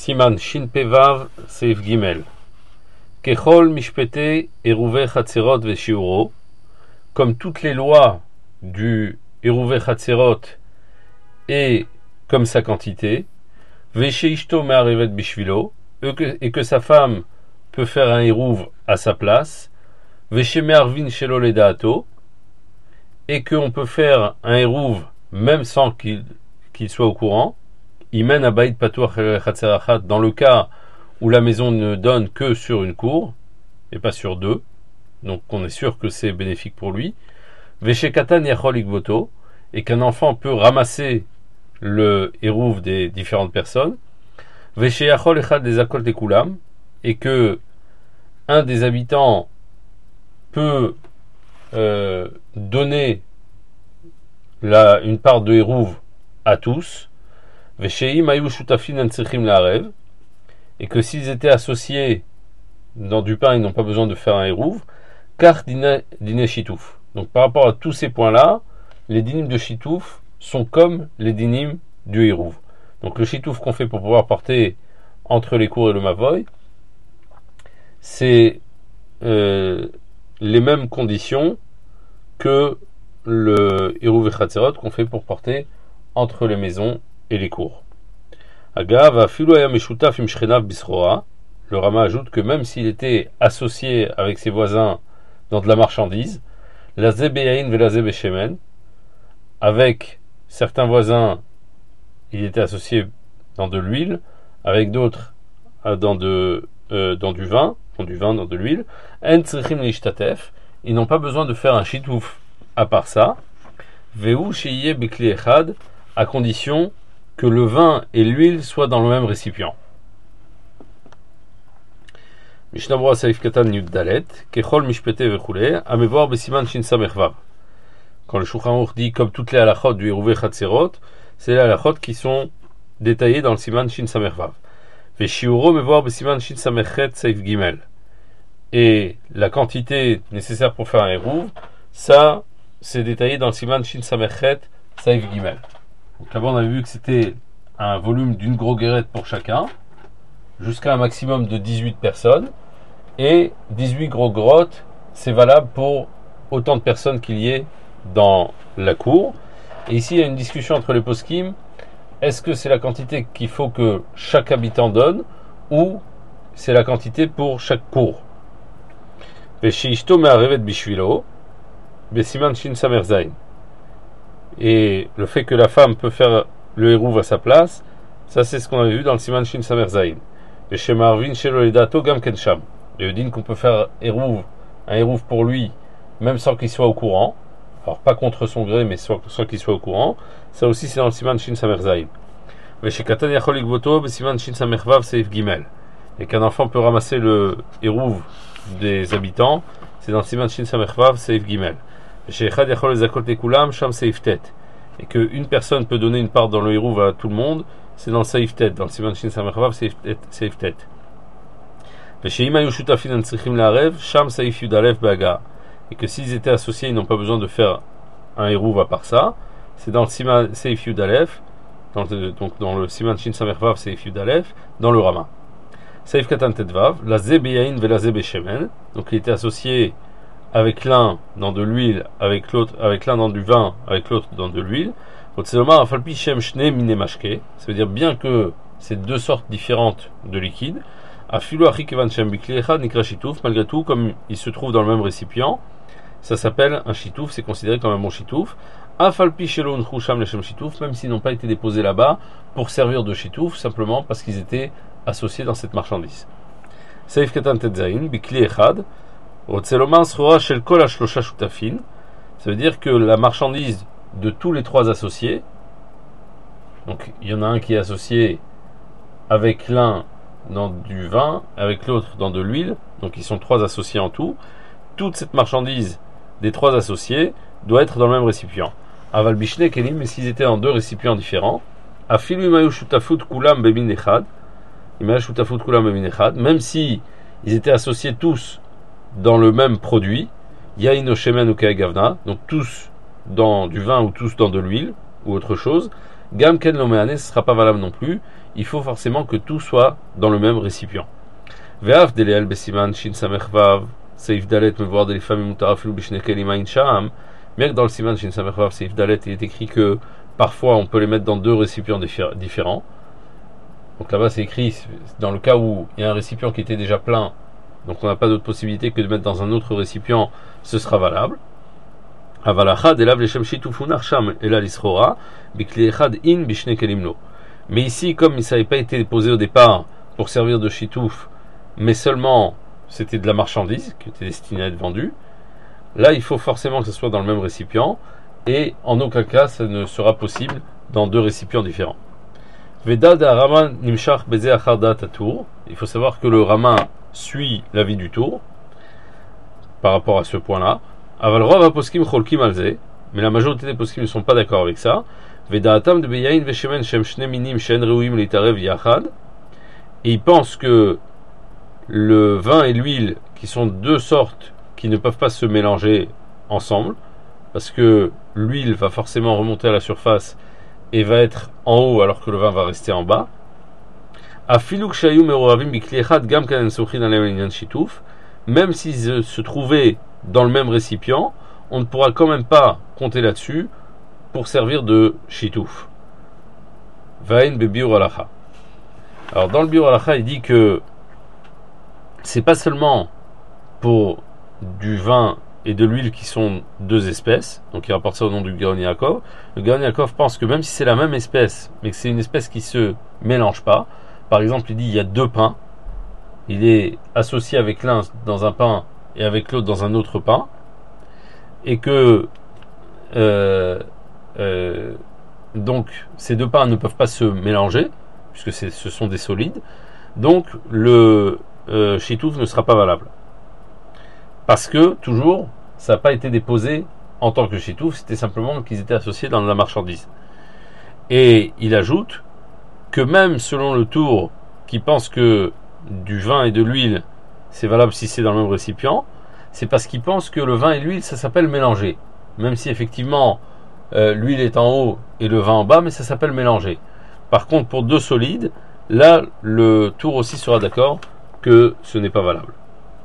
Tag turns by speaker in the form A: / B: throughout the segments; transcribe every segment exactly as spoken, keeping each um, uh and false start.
A: Siman Shin Pevav Seif Gimel. Kechol Mishpete Eruve Chatzerot Veshiuro. Comme toutes les lois du Eruve Chatzerot et comme sa quantité. Vesheishto Me'arevet Bishvilo. Et que sa femme peut faire un Eruv à sa place. Vesheme'arvin Shelo Ledaato. Et qu'on peut faire un Eruv même sans qu'il, qu'il soit au courant. Imen abayit patuach chatzerachat, dans le cas où la maison ne donne que sur une cour et pas sur deux, donc on est sûr que c'est bénéfique pour lui. Veshekatan yachol ikvoto, et qu'un enfant peut ramasser le hérouv des différentes personnes. Vesheyachol echad des akol tekulam, et que un des habitants peut euh, donner la, une part de hérouv à tous. Et que s'ils étaient associés dans du pain, ils n'ont pas besoin de faire un hérouv, car dîner chitouf. Donc par rapport à tous ces points-là, les dynimes de chitouf sont comme les dynimes du hérouv. Donc le chitouf qu'on fait pour pouvoir porter entre les cours et le mavoy, c'est euh, les mêmes conditions que le hérouv et chatzerot qu'on fait pour porter entre les maisons et les cours. Agav, afilu haya meshutaf im shchenav bisroa. Le Rama ajoute que même s'il était associé avec ses voisins dans de la marchandise, la zebeyain ve la zebeshemen, avec certains voisins, il était associé dans de l'huile, avec d'autres dans de euh, dans du vin, dans du vin, dans de l'huile. En tzrichim leishtatef, ils n'ont pas besoin de faire un shitouf à part ça. Veu sheyeh bekli echad, à condition que le vin et l'huile soient dans le même récipient. Mishnah Berurah Saif Katan Yud Dalet, Kechol Mishpete Vechule, Amevoir Besiman Shin Samech Vav. Quand le Shulchan Aruch dit comme toutes les halachot du Eruve Chatzerot, c'est les halachot qui sont détaillées dans le Siman Shin Samech Vav. Veshiuro Mevoir Besiman Shin Samech Chet Saif Gimel. Et la quantité nécessaire pour faire un Eruv, ça, c'est détaillé dans le Siman Shin Samech Chet Saif Gimel. Donc là-bas, on a vu que c'était un volume d'une gros guérette pour chacun, jusqu'à un maximum de dix-huit personnes, et dix-huit gros grottes, c'est valable pour autant de personnes qu'il y ait dans la cour. Et ici, il y a une discussion entre les poskim. Est-ce que c'est la quantité qu'il faut que chaque habitant donne, ou c'est la quantité pour chaque cour? Et le fait que la femme peut faire le hérouv à sa place, ça c'est ce qu'on avait vu dans le Siman Shin Samer Zayin. Et chez Marvin, chez Loledato, Gam Kensham. Il veut dire qu'on peut faire hérouv, un hérouv pour lui, même sans qu'il soit au courant. Alors pas contre son gré, mais sans, sans qu'il soit au courant. Ça aussi c'est dans le Siman Shin Samer Zayin. Et chez Katan Yachol Ikvoto, Siman Shin Samer Vav, Seif Gimel. Et qu'un enfant peut ramasser le hérouv des habitants, c'est dans le Siman Shin Samer Vav, Seif Gimel. Et qu'une personne peut donner une part dans le hérouv à tout le monde, c'est dans le Seif Tet, dans le Siman Shin Samer Vav, Seif Tet. Et que s'ils étaient associés, ils n'ont pas besoin de faire un hérouv à part ça, c'est dans le Siman Seif Yudalef, donc dans le Siman Shin Samer Vav, Seif Yudalef, dans le Rama. Seif Katan Tet Vav, la Zebeyain ve la Zebeshemen, donc il était associé avec l'un dans de l'huile, avec l'autre, avec l'un dans du vin, avec l'autre dans de l'huile. Ça veut dire bien que c'est deux sortes différentes de liquide. Malgré tout, comme il se trouve dans le même récipient, ça s'appelle un chitouf, c'est considéré comme un bon chitouf. Même s'ils n'ont pas été déposés là-bas pour servir de chitouf, simplement parce qu'ils étaient associés dans cette marchandise. Saif Katan Tetzain, Bikli Echad. Ça veut dire que la marchandise de tous les trois associés, donc il y en a un qui est associé avec l'un dans du vin, avec l'autre dans de l'huile, donc ils sont trois associés en tout, toute cette marchandise des trois associés doit être dans le même récipient. Aval Bishne Kelim, mais s'ils étaient dans deux récipients différents, Afilu Imayu Shutafut Kulam Bebin Echad, Imayu Shutafut Kulam Bebin Echad, même si ils étaient associés tous dans le même produit, Yain o Shemen ou Kaegavna, donc tous dans du vin ou tous dans de l'huile ou autre chose, Gam ken lo me'ane, ce ne sera pas valable non plus. Il faut forcément que tout soit dans le même récipient. Ve'af deleel besiman shin samech vav seif dalet mevoar de l'ifam mutar afilu bishne kelim ain sham. Bien que dans le siman shin samech vav seif dalet, il est écrit que parfois on peut les mettre dans deux récipients différents. Donc là-bas c'est écrit dans le cas où il y a un récipient qui était déjà plein, donc on n'a pas d'autre possibilité que de mettre dans un autre récipient, ce sera valable. Mais ici, comme ça n'avait pas été déposé au départ pour servir de shitouf, mais seulement c'était de la marchandise qui était destinée à être vendue, là il faut forcément que ce soit dans le même récipient, et en aucun cas ça ne sera possible dans deux récipients différents. Il faut savoir que le Rama suit l'avis du tour par rapport à ce point-là. Mais la majorité des poskim ne sont pas d'accord avec ça. Et ils pensent que le vin et l'huile, qui sont deux sortes qui ne peuvent pas se mélanger ensemble, parce que l'huile va forcément remonter à la surface et va être en haut alors que le vin va rester en bas. Même s'ils se trouvaient dans le même récipient, on ne pourra quand même pas compter là-dessus pour servir de shitouf. Vain be biur halacha. Alors dans le biur halacha, il dit que c'est pas seulement pour du vin et de l'huile qui sont deux espèces, donc il rapporte ça au nom du Gaon Yaakov. Le Gaon Yaakov pense que même si c'est la même espèce, mais que c'est une espèce qui se mélange pas, par exemple il dit il y a deux pains, il est associé avec l'un dans un pain et avec l'autre dans un autre pain, et que euh, euh, donc ces deux pains ne peuvent pas se mélanger, puisque c'est, ce sont des solides, donc le euh, shitouf ne sera pas valable. Parce que, toujours, ça n'a pas été déposé en tant que shitouf, c'était simplement qu'ils étaient associés dans la marchandise. Et il ajoute que même selon le tour qui pense que du vin et de l'huile, c'est valable si c'est dans le même récipient, c'est parce qu'il pense que le vin et l'huile, ça s'appelle mélanger. Même si effectivement, euh, l'huile est en haut et le vin en bas, mais ça s'appelle mélanger. Par contre, pour deux solides, là, le tour aussi sera d'accord que ce n'est pas valable.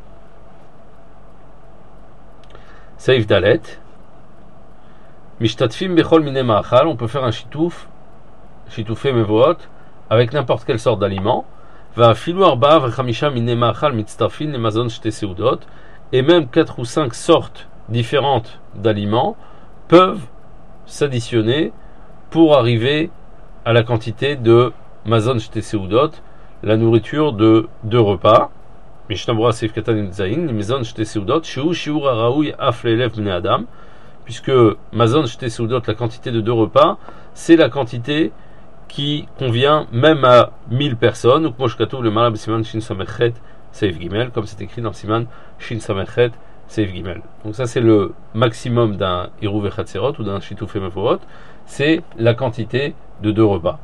A: Saif Dalet. Mishtatfim bechol mine ma'achal, on peut faire un shitouf, shitoufé mevoot, avec n'importe quelle sorte d'aliment. Va filu arba v'chamisha mine ma'achal mitztafin le mazon shte seudot, et même quatre ou cinq sortes différentes d'aliments peuvent s'additionner pour arriver à la quantité de mazon shte seudot, la nourriture de deux repas. Mishnah Berurah Seif Katan Zayin, Mazon Shte Seudot, Shu Shiur Haraoui Af Le'elev Bnei Adam, puisque Mazon Shte Seudot, la quantité de deux repas, c'est la quantité qui convient même à mille personnes, ou Kmosh Katuv le Malab Siman Shin Samechet Seif Gimel, comme c'est écrit dans le Siman Shin Samechet Seif Gimel. Donc ça c'est le maximum d'un Eruv Chatzerot ou d'un Shituf Mevorot, c'est la quantité de deux repas.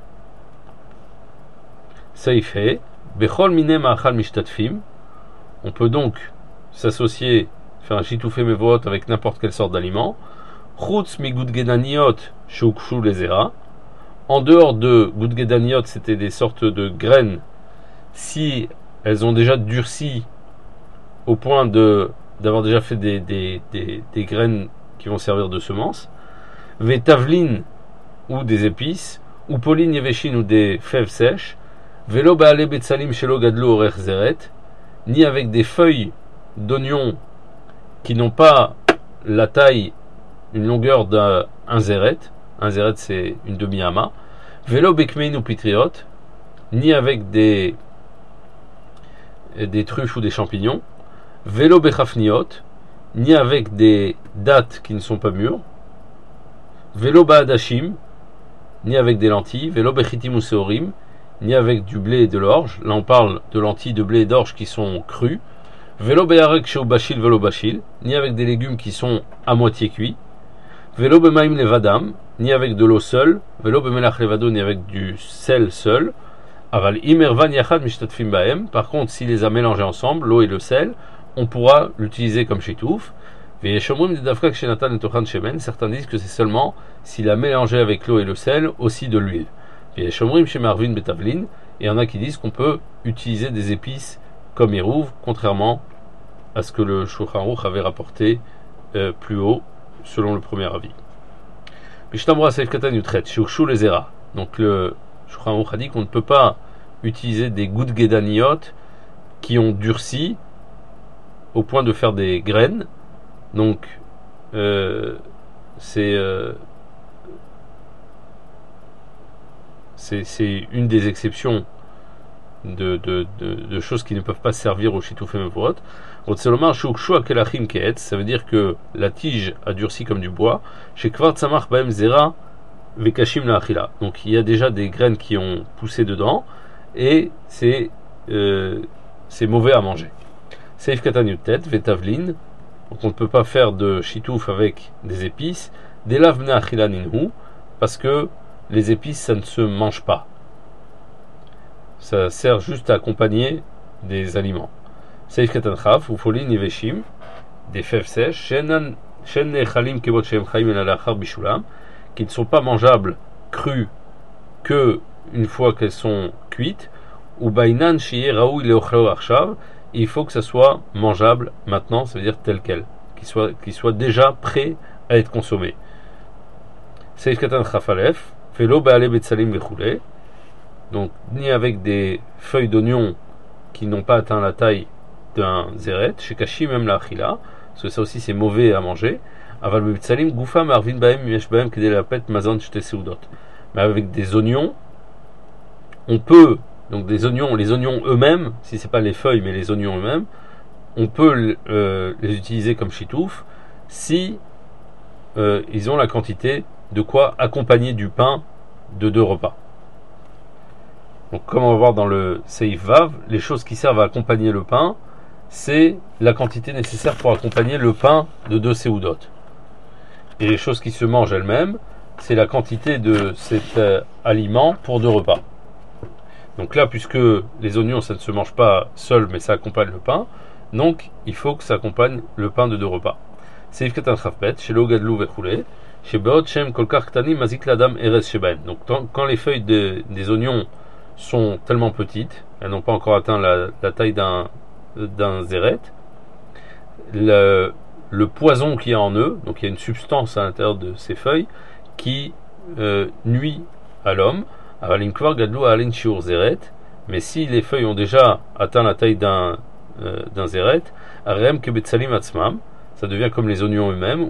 A: Seif He, Bechol Mine Ma'achal Mishtatfim. On peut donc s'associer, faire un shitoufé mevoot avec n'importe quelle sorte d'aliment. Chutz mi gudgedaniot shoukshu lezera. En dehors de gudgedaniot, c'était des sortes de graines, si elles ont déjà durci au point de d'avoir déjà fait des, des, des, des graines qui vont servir de semences. Vetavlin, ou des épices, ou polin yeveshin, ou des fèves sèches. Velo baale betsalim shelo gadlo orech zeret, ni avec des feuilles d'oignons qui n'ont pas la taille, une longueur d'un zéret. Un zéret c'est une demi-ama. Velo bekmein ou pitriot, ni avec des des truffes ou des champignons. Velo bechafniot, ni avec des dattes qui ne sont pas mûres. Velo baadashim, ni avec des lentilles. Velo bechitim ou seorim, ni avec du blé et de l'orge. Là on parle de lentilles, de blé et d'orge qui sont crues. Velo be'arek sheu bashil velo bashil, ni avec des légumes qui sont à moitié cuits. Velo be'maim levadam, ni avec de l'eau seule. Velo be'melach levado, ni avec du sel seul. Aval imervan yachad mishtatfim baem. Par contre, s'il les a mélangés ensemble, l'eau et le sel, on pourra l'utiliser comme shitouf. Certains disent que c'est seulement s'il a mélangé avec l'eau et le sel aussi de l'huile. Et il y en a qui disent qu'on peut utiliser des épices comme Hérouv, contrairement à ce que le Shulchan Aruch avait rapporté euh, plus haut, selon le premier avis. Donc le Shulchan Aruch a dit qu'on ne peut pas utiliser des gouttes guédaniot qui ont durci au point de faire des graines. Donc euh, c'est, euh, c'est c'est une des exceptions de, de, de, de choses qui ne peuvent pas servir au shitouf mevorot. Ça veut dire que la tige a durci comme du bois. Chez Kvar Tzamach Baem Zera Vekashim la Achila. Donc il y a déjà des graines qui ont poussé dedans et c'est euh, c'est mauvais à manger. Seif Katanyutet Vetavlin. Donc on ne peut pas faire de shitouf avec des épices. Delav Bnei Achila Ninhu, parce que les épices ça ne se mange pas. Ça sert juste à accompagner des aliments. Seif Katanchaf, Ufolin Yeveshim, des fèves sèches, Shen Nechalim Kebot Shem Chaim Elalachar Bishulam, qui ne sont pas mangeables crues que une fois qu'elles sont cuites, ou Bainan Shiye Raou Leochlo Arshav, il faut que ça soit mangeable maintenant, ça veut dire tel quel, qu'il soit, qu'il soit déjà prêt à être consommé. Seif Katanchaf Alef, Felo Baale Betsalim Vechule, donc ni avec des feuilles d'oignon qui n'ont pas atteint la taille d'un zéret, chez Kashi même la achila, parce que ça aussi c'est mauvais à manger. Aval bebitsalim goufa marvin baem yesh baem kedei lapet mazon shte seudot. Mais avec des oignons, on peut, donc des oignons, les oignons eux-mêmes, si c'est pas les feuilles mais les oignons eux-mêmes, on peut euh, les utiliser comme shitouf si euh, ils ont la quantité de quoi accompagner du pain de deux repas. Donc comme on va voir dans le Seif Vav, les choses qui servent à accompagner le pain, c'est la quantité nécessaire pour accompagner le pain de deux seudot. Et les choses qui se mangent elles-mêmes, c'est la quantité de cet euh, aliment pour deux repas. Donc là, puisque les oignons, ça ne se mange pas seul, mais ça accompagne le pain, donc il faut que ça accompagne le pain de deux repas. Seif Katan Chafbet, chez l'Ogadlou Vechoulé, chez Beot Shem Kolkar Ktani Mazik Ladam Erez Shebaen. Donc quand les feuilles de, des oignons sont tellement petites, elles n'ont pas encore atteint la, la taille d'un d'un zéret, le, le poison qu'il y a en eux, donc il y a une substance à l'intérieur de ces feuilles qui euh, nuit à l'homme. Mais si les feuilles ont déjà atteint la taille d'un euh, d'un zéret, ça devient comme les oignons eux-mêmes.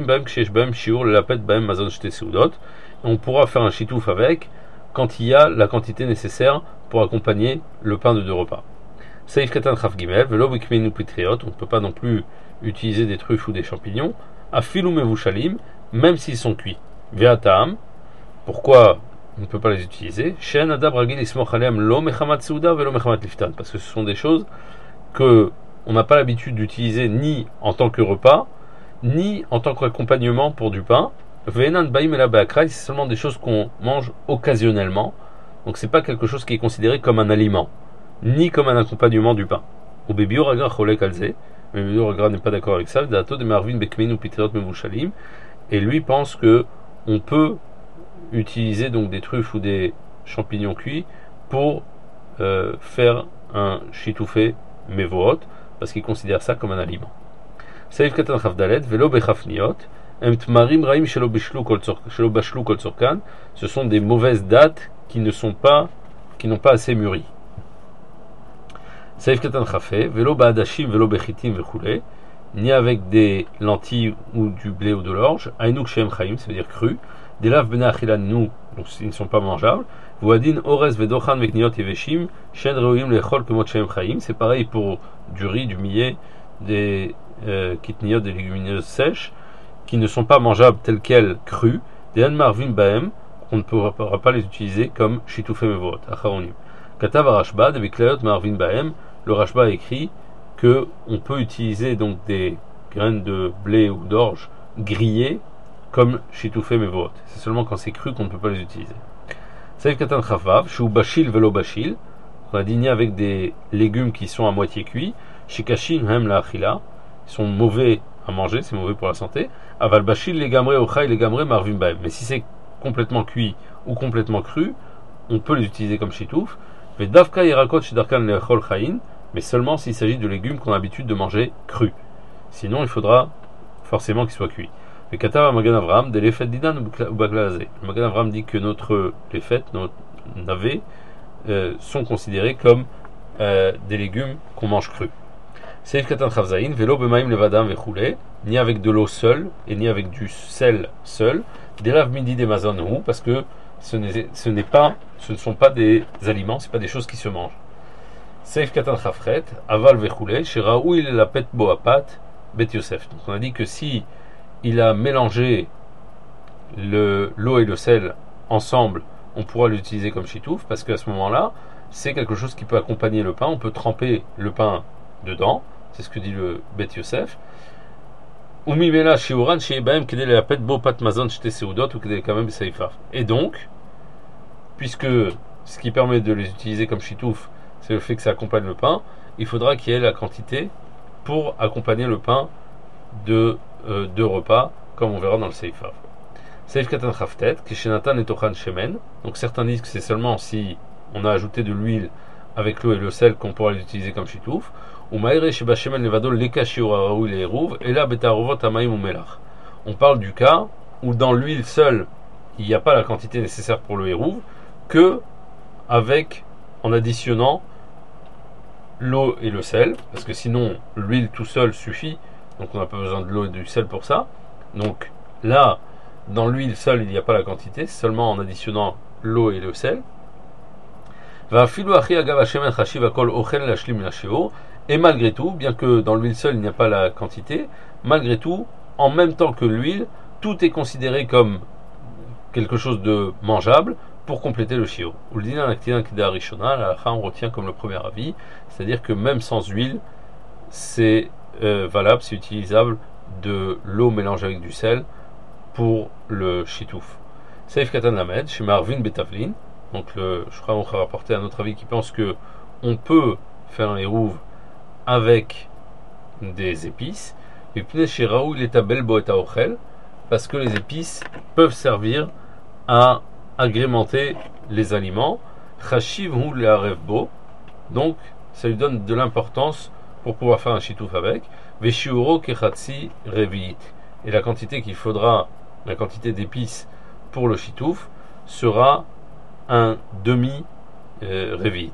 A: On pourra faire un shitouf avec quand il y a la quantité nécessaire pour accompagner le pain de deux repas. Seif Katan Chaf Gimel, Velo Bikmenu Pitriot, on ne peut pas non plus utiliser des truffes ou des champignons, Afilu Mevushalim, même s'ils sont cuits. Ve'atam, pourquoi on ne peut pas les utiliser? Shen Adab Ragil Ismoch Aleam Lo Mechamat Seuda Velo Mechamat Liftan, parce que ce sont des choses que on n'a pas l'habitude d'utiliser ni en tant que repas, ni en tant qu'accompagnement pour du pain. Ve'enan Baim Ela Be'akrai, c'est seulement des choses qu'on mange occasionnellement, donc c'est pas quelque chose qui est considéré comme un aliment, ni comme un accompagnement du pain. Ou Bebi Oragra Cholek Alze, mais Bebi Oragra n'est pas d'accord avec ça. Dato de Marvin Bekmin ou Pitriot Mevushalim, et lui pense que on peut utiliser donc des truffes ou des champignons cuits pour euh, faire un shitoufé mevoot, parce qu'il considère ça comme un aliment. Saïf Katan Chavdalet, Velo Bechafniot, Emtmarim Raim Shelo Bashlu Kol Tzorkan, ce sont des mauvaises dates qui ne sont pas, qui n'ont pas assez mûri. Saïf Katan Chafé, Velo Baadashim, Velo Bechitim Vechule, ni avec des lentilles ou du blé ou de l'orge, Ainouk Shem Chaim, ça veut dire cru, des laves Bnei Achilan nous, donc ils ne sont pas mangeables, Voadin Ores Vedochan Vekniot Yeveshim, Shen Reoim Lechol Kemot Shem Chaim, c'est pareil pour du riz, du millet, des euh, kitniot, des légumineuses sèches, qui ne sont pas mangeables telles quelles crues, des Marvin Baem, on ne pourra pas les utiliser comme Shitoufé Mevot, Acharonim. Katav Rashba, de Viklayot Marvin Baem, le Rashba écrit que on peut utiliser donc des graines de blé ou d'orge grillées comme Shitoufé Mevot. C'est seulement quand c'est cru qu'on ne peut pas les utiliser. Saïf Katan Chavav, Shou Bashil Velo Bashil, on a dîné avec des légumes qui sont à moitié cuits, Shikashin Hem La Achila, ils sont mauvais à manger, c'est mauvais pour la santé. Aval bashil les gamré ochai les gamré marvim baem. Mais si c'est complètement cuit ou complètement cru, on peut les utiliser comme chitouf. Mais davka yirakot shidarkan leachol chayin, mais seulement s'il s'agit de légumes qu'on a l'habitude de manger crus. Sinon, il faudra forcément qu'ils soient cuits. Le Katav Magan Avram, de l'effet d'Idan ou Baglazé. Le Magan Avram dit que notre, les fêtes, nos navets, euh, sont considérés comme euh, des légumes qu'on mange crus. Seif Katan Chavzaïn, Velo Bemaim Levadam Vechoulé, ni avec de l'eau seule, et ni avec du sel seul, des laves midi des mazon ou, parce que ce n'est, ce n'est pas, ce ne sont pas des aliments, ce n'est pas des choses qui se mangent. Seif Katan Chafret, Aval Vechoulé, chez Raoul il la pète boapat, Bet Yosef. Donc on a dit que si il a mélangé le, l'eau et le sel ensemble, on pourra l'utiliser comme chitouf, parce qu'à ce moment-là, c'est quelque chose qui peut accompagner le pain. On peut tremper le pain dedans, c'est ce que dit le Bet Yosef. Et donc, puisque ce qui permet de les utiliser comme chitouf, c'est le fait que ça accompagne le pain, il faudra qu'il y ait la quantité pour accompagner le pain de euh, deux repas, comme on verra dans le Seifav. Seif Katan Chaftet, Kishenatan et Tochan Shemen. Donc certains disent que c'est seulement si on a ajouté de l'huile avec l'eau et le sel qu'on pourra l'utiliser comme chitouf. Ou Maïre Sheba Shemen Levadol Leka Shiura Raoul et Eruv, et là Betarovot Amaim ou Melach. On parle du cas où dans l'huile seule, il n'y a pas la quantité nécessaire pour le Eruv, que avec, en additionnant l'eau et le sel, parce que sinon l'huile tout seul suffit, donc on n'a pas besoin de l'eau et du sel pour ça. Donc là, dans l'huile seule, il n'y a pas la quantité, seulement en additionnant l'eau et le sel. Et malgré tout, bien que dans l'huile seule il n'y a pas la quantité, malgré tout, en même temps que l'huile, tout est considéré comme quelque chose de mangeable pour compléter le shiur. On retient comme le premier avis, c'est-à-dire que même sans huile, c'est euh, valable, c'est utilisable de l'eau mélangée avec du sel pour le chitouf. Seif Katan Lamed, chez Marvin Betavlin, donc le, je crois qu'on va rapporter un autre avis qui pense que on peut faire un hérouve avec des épices, et puis chez Raoul est à Belbo et à Ochel, parce que les épices peuvent servir à agrémenter les aliments. Chashiv hu le'arevbo, donc ça lui donne de l'importance pour pouvoir faire un chitouf avec. Veshiuro kechatsi reviit, et la quantité qu'il faudra, la quantité d'épices pour le chitouf sera un demi euh, reviit.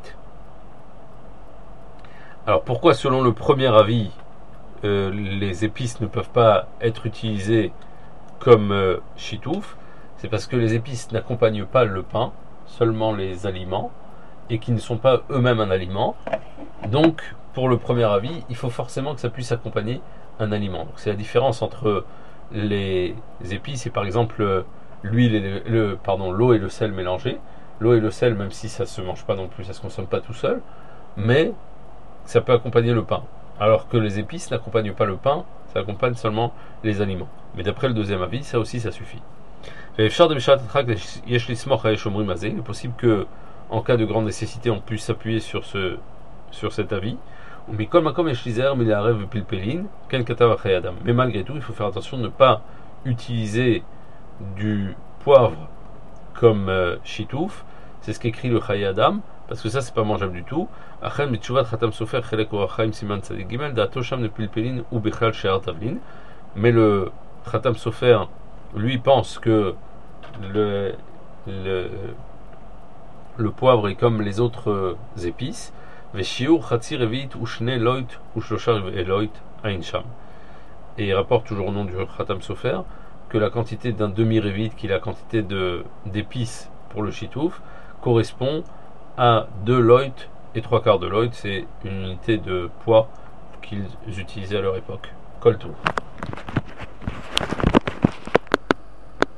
A: Alors pourquoi selon le premier avis euh, les épices ne peuvent pas être utilisées comme euh, chitouf? C'est parce que les épices n'accompagnent pas le pain, seulement les aliments, et qui ne sont pas eux-mêmes un aliment. Donc pour le premier avis, il faut forcément que ça puisse accompagner un aliment. Donc c'est la différence entre les épices et par exemple l'huile et le, le pardon l'eau et le sel mélangés. L'eau et le sel, même si ça se mange pas non plus, ça se consomme pas tout seul, mais ça peut accompagner le pain. Alors que les épices n'accompagnent pas le pain, ça accompagne seulement les aliments. Mais d'après le deuxième avis, ça aussi ça suffit. Il est possible que en cas de grande nécessité, on puisse s'appuyer sur ce sur cet avis. Mais malgré tout, il faut faire attention de ne pas utiliser du poivre comme euh, chitouf. C'est ce qu'écrit le Chayei Adam, parce que ça c'est pas mangeable du tout. Mais le Khatam Sofer lui pense que le, le, le poivre est comme les autres euh, épices. Et il rapporte toujours au nom du Khatam Sofer que la quantité d'un demi-révite, qui est la quantité de, d'épices pour le chitouf, correspond à deux loit et trois quarts de loit. C'est une unité de poids qu'ils utilisaient à leur époque. Kol Tov.